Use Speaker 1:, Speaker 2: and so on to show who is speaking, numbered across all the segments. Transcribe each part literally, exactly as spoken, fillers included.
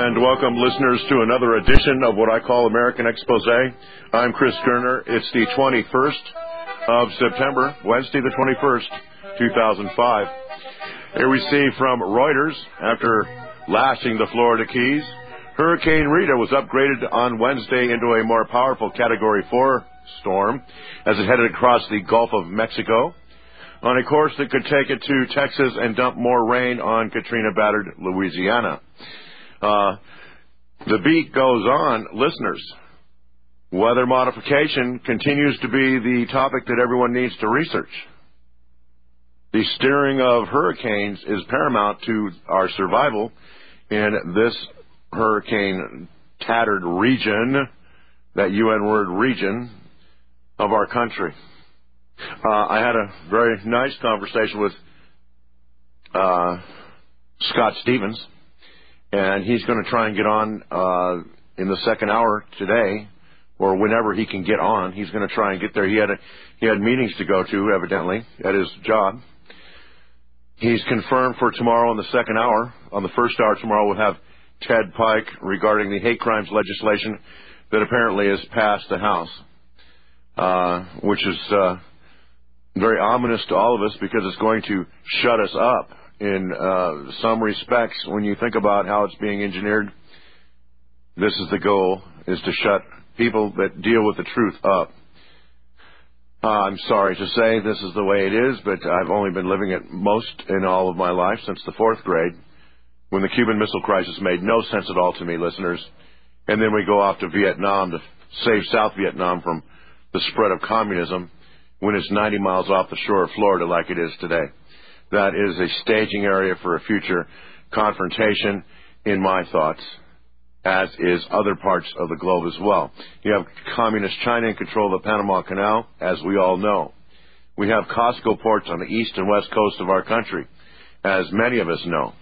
Speaker 1: And welcome, listeners, to another edition of what I call American Exposé. I'm Chris Kerner. It's the twenty-first of September, Wednesday the twenty-first, two thousand five. Here we see from Reuters, after lashing the Florida Keys, Hurricane Rita was upgraded on Wednesday into a more powerful Category four storm as it headed across the Gulf of Mexico on a course that could take it to Texas and dump more rain on Katrina-battered Louisiana. Uh, the beat goes on, listeners. Weather modification continues to be the topic that everyone needs to research. The steering of hurricanes is paramount to our survival in this hurricane-tattered region, that U N word region, of our country. Uh, I had a very nice conversation with uh, Scott Stevens, and he's going to try and get on uh, in the second hour today, or whenever he can get on. He's going to try and get there. He had a, he had meetings to go to, evidently, at his job. He's confirmed for tomorrow in the second hour. On the first hour tomorrow, we'll have Ted Pike regarding the hate crimes legislation that apparently has passed the House, uh, which is uh, very ominous to all of us because it's going to shut us up in uh, some respects. When you think about how it's being engineered, this is the goal, is to shut people that deal with the truth up. Uh, I'm sorry to say this is the way it is, but I've only been living it most in all of my life since the fourth grade, when the Cuban Missile Crisis made no sense at all to me, listeners. And then we go off to Vietnam to save South Vietnam from the spread of communism when it's ninety miles off the shore of Florida like it is today. That is a staging area for a future confrontation, in my thoughts, as is other parts of the globe as well. You have communist China in control of the Panama Canal, as we all know. We have Costco ports on the east and west coast of our country, as many of us know.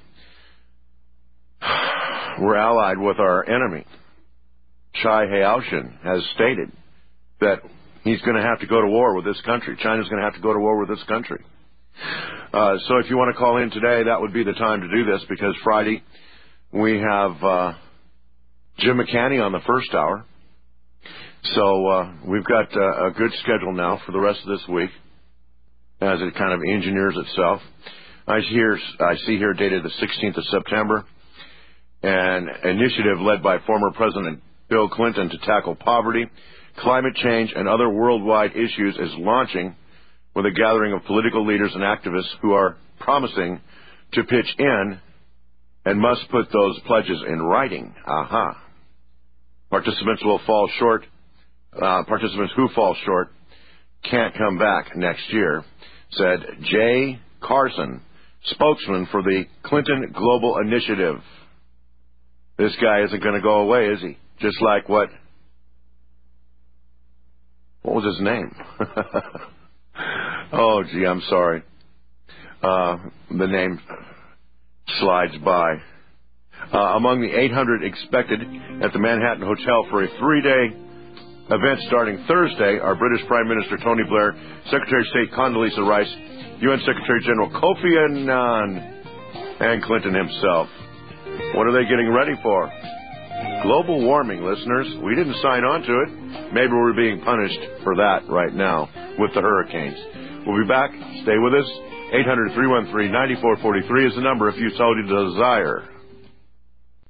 Speaker 1: We're allied with our enemy. Chai Haotian has stated that he's going to have to go to war with this country. China's going to have to go to war with this country. Uh, so if you want to call in today, that would be the time to do this, because Friday we have uh, Jim McCanny on the first hour. So uh, we've got uh, a good schedule now for the rest of this week as it kind of engineers itself. I, hear, I see here dated the sixteenth of September, an initiative led by former President Bill Clinton to tackle poverty, climate change, and other worldwide issues is launching with a gathering of political leaders and activists who are promising to pitch in and must put those pledges in writing. Aha. Participants will fall short. Uh, participants who fall short can't come back next year, said Jay Carson, spokesman for the Clinton Global Initiative. This guy isn't going to go away, is he? Just like what? What was his name? Oh, gee, I'm sorry. Uh, the name slides by. Uh, among the eight hundred expected at the Manhattan Hotel for a three-day event starting Thursday are British Prime Minister Tony Blair, Secretary of State Condoleezza Rice, U N Secretary General Kofi Annan, and Clinton himself. What are they getting ready for? Global warming, listeners. We didn't sign on to it. Maybe we're being punished for that right now with the hurricanes. We'll be back. Stay with us. eight hundred, three one three, nine four four three is the number if you so desire.